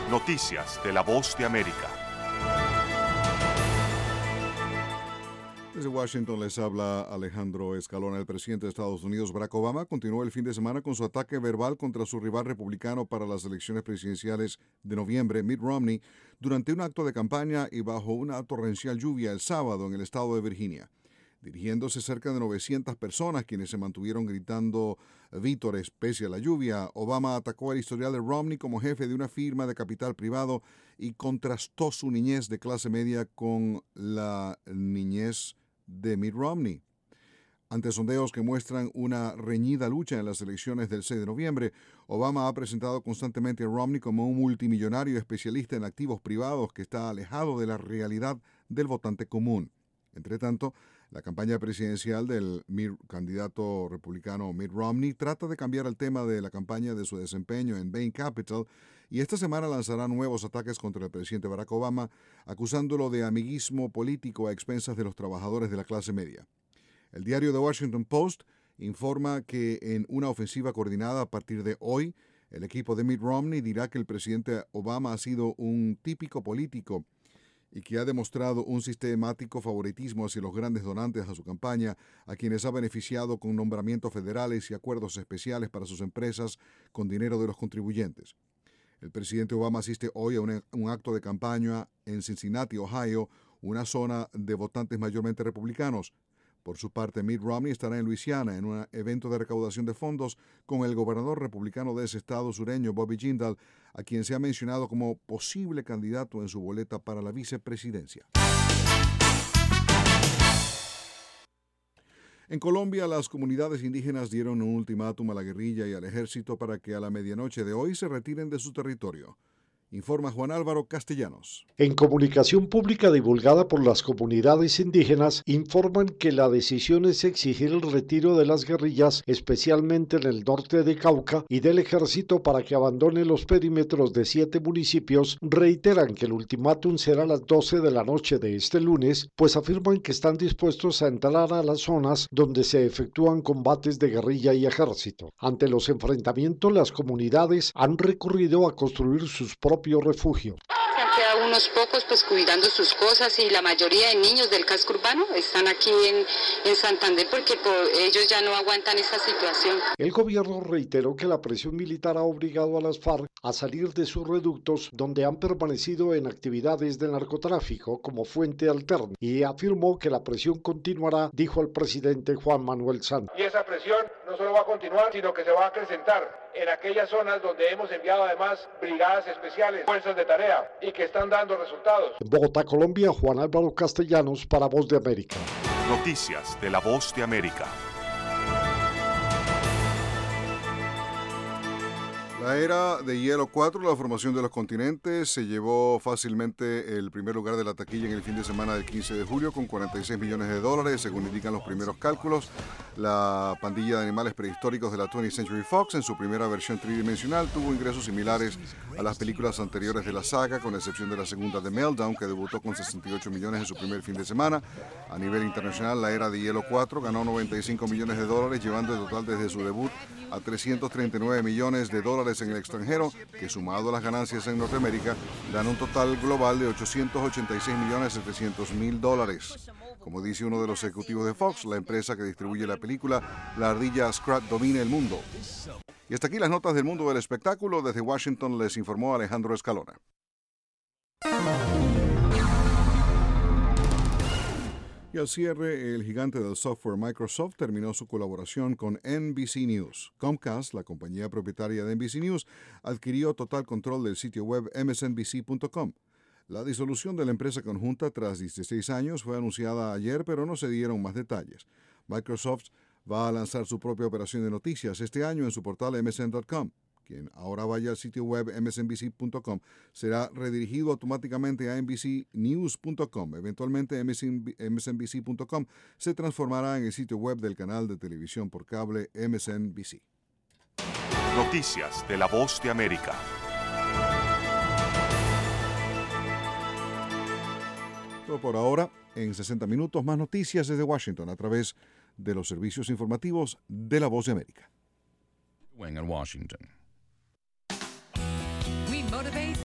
Noticias de la Voz de América. Desde Washington les habla Alejandro Escalona. El presidente de Estados Unidos, Barack Obama, continuó el fin de semana con su ataque verbal contra su rival republicano para las elecciones presidenciales de noviembre, Mitt Romney, durante un acto de campaña y bajo una torrencial lluvia el sábado en el estado de Virginia. Dirigiéndose cerca de 900 personas, quienes se mantuvieron gritando vítores pese a la lluvia, Obama atacó el historial de Romney como jefe de una firma de capital privado y contrastó su niñez de clase media con la niñez de Mitt Romney. Ante sondeos que muestran una reñida lucha en las elecciones del 6 de noviembre, Obama ha presentado constantemente a Romney como un multimillonario especialista en activos privados que está alejado de la realidad del votante común. Entre tanto, la campaña presidencial del candidato republicano Mitt Romney trata de cambiar el tema de la campaña de su desempeño en Bain Capital y esta semana lanzará nuevos ataques contra el presidente Barack Obama, acusándolo de amiguismo político a expensas de los trabajadores de la clase media. El diario The Washington Post informa que en una ofensiva coordinada a partir de hoy, el equipo de Mitt Romney dirá que el presidente Obama ha sido un típico político y que ha demostrado un sistemático favoritismo hacia los grandes donantes a su campaña, a quienes ha beneficiado con nombramientos federales y acuerdos especiales para sus empresas con dinero de los contribuyentes. El presidente Obama asiste hoy a un acto de campaña en Cincinnati, Ohio, una zona de votantes mayormente republicanos. Por su parte, Mitt Romney estará en Luisiana en un evento de recaudación de fondos con el gobernador republicano de ese estado sureño, Bobby Jindal, a quien se ha mencionado como posible candidato en su boleta para la vicepresidencia. En Colombia, las comunidades indígenas dieron un ultimátum a la guerrilla y al ejército para que a la medianoche de hoy se retiren de su territorio. Informa Juan Álvaro Castellanos. En comunicación pública divulgada por las comunidades indígenas, informan que la decisión es exigir el retiro de las guerrillas, especialmente en el norte de Cauca, y del ejército para que abandone los perímetros de 7 municipios. Reiteran que el ultimátum será a las 12 de la noche de este lunes, pues afirman que están dispuestos a entrar a las zonas donde se efectúan combates de guerrilla y ejército. Ante los enfrentamientos, las comunidades han recurrido a construir sus propios refugio. Han quedado unos pocos pues cuidando sus cosas y la mayoría de niños del casco urbano están aquí en Santander porque ellos ya no aguantan esta situación. El gobierno reiteró que la presión militar ha obligado a las FARC a salir de sus reductos donde han permanecido en actividades de narcotráfico como fuente alterna y afirmó que la presión continuará, dijo el presidente Juan Manuel Santos. Y esa presión no solo va a continuar, sino que se va a acrecentar en aquellas zonas donde hemos enviado además brigadas especiales, fuerzas de tarea y que están dando resultados. En Bogotá, Colombia, Juan Álvaro Castellanos para Voz de América. Noticias de la Voz de América. La era de hielo 4, la formación de los continentes, se llevó fácilmente el primer lugar de la taquilla en el fin de semana del 15 de julio con $46 millones, según indican los primeros cálculos. La pandilla de animales prehistóricos de la 20th Century Fox, en su primera versión tridimensional, tuvo ingresos similares a las películas anteriores de la saga, con excepción de la segunda de Meltdown, que debutó con 68 millones en su primer fin de semana. A nivel internacional, la era de hielo 4 ganó $95 millones, llevando el total desde su debut a $339 millones en el extranjero, que sumado a las ganancias en Norteamérica, dan un total global de $886.700.000. Como dice uno de los ejecutivos de Fox, la empresa que distribuye la película, la ardilla Scrat domina el mundo. Y hasta aquí las notas del mundo del espectáculo. Desde Washington les informó Alejandro Escalona. Y al cierre, el gigante del software Microsoft terminó su colaboración con NBC News. Comcast, la compañía propietaria de NBC News, adquirió total control del sitio web msnbc.com. La disolución de la empresa conjunta tras 16 años fue anunciada ayer, pero no se dieron más detalles. Microsoft va a lanzar su propia operación de noticias este año en su portal msn.com. Quien ahora vaya al sitio web msnbc.com será redirigido automáticamente a nbcnews.com. Eventualmente msnbc.com se transformará en el sitio web del canal de televisión por cable MSNBC. Noticias de la Voz de América. Todo por ahora. En 60 minutos más noticias desde Washington a través de los servicios informativos de la Voz de América. In Washington.